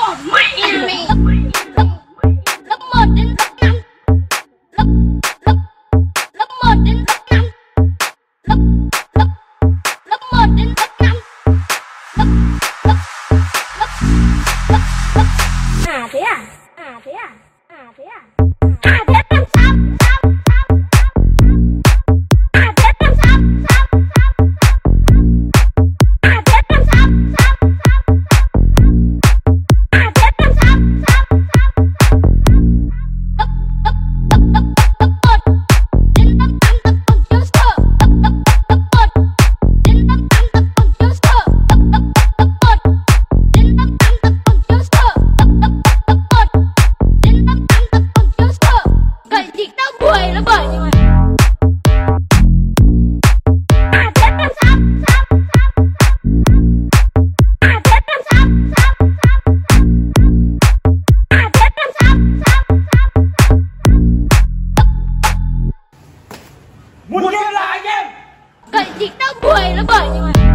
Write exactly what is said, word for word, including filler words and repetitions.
bỏ mẹ mày. Lớp một đến lớp năm. Lớp lớp lớp một đến lớp năm. Lớp lớp lớp một đến lớp năm. Lớp lớp lớp lớp lớp. À thế à? À thế à? À thế à? À thế làm sao? Một game là anh em. Cậy thì tao buổi nó bởi nhưng mà